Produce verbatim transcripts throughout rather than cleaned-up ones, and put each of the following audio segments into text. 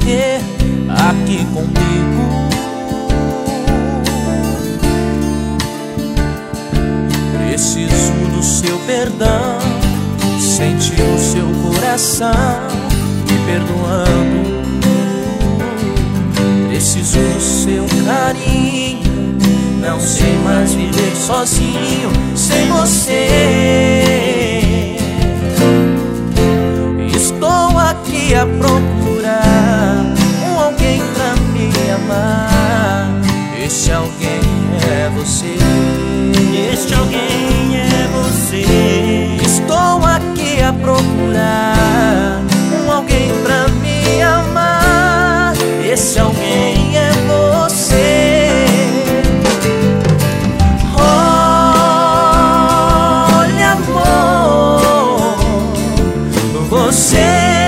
você aqui comigo. Preciso do seu perdão, sentir o seu coração me perdoando. Preciso do seu carinho, não sei mais viver sozinho sem você. Estou aqui a procurar um alguém pra me amar. Esse alguém é você. Este alguém é você. Estou aqui a procurar um alguém pra me amar. Esse alguém é você. Olha, amor, você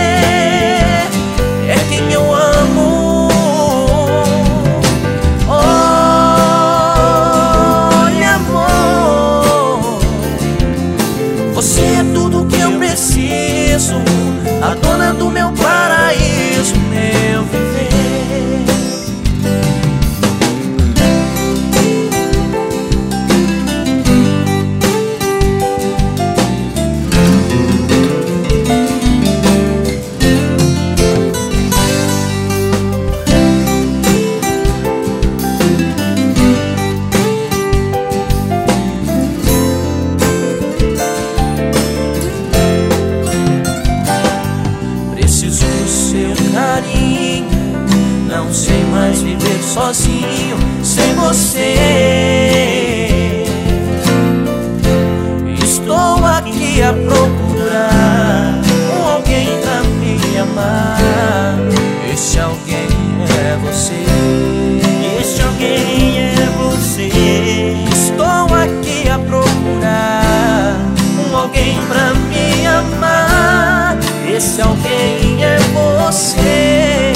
é quem eu amo. Olha, amor, você é tudo que eu preciso, a dona do meu paraíso, meu viver. Não sei mais viver sozinho sem você. Estou aqui a procurar um alguém pra me amar. Esse alguém é você. Este alguém é você. Estou aqui a procurar um alguém pra me amar. Esse alguém é você.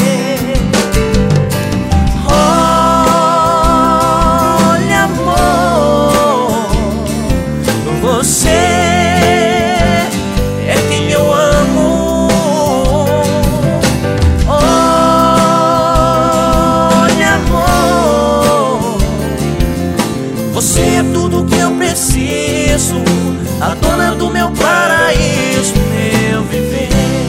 Olha, amor, você é quem eu amo. Olha, amor, você é tudo que eu preciso, a dona do meu paraíso, meu viver.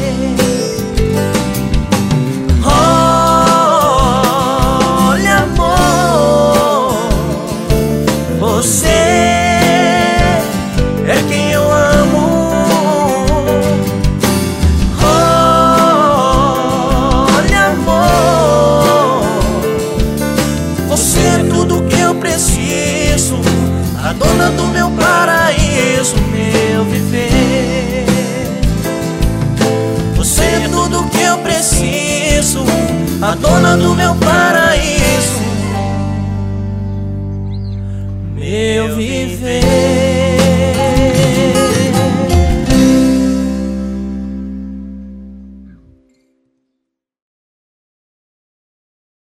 Olha, amor, você é quem eu amo. Olha, amor, você é tudo que eu preciso, a dona do meu paraíso, meu viver. Você é tudo que eu preciso, a dona do meu paraíso, meu viver.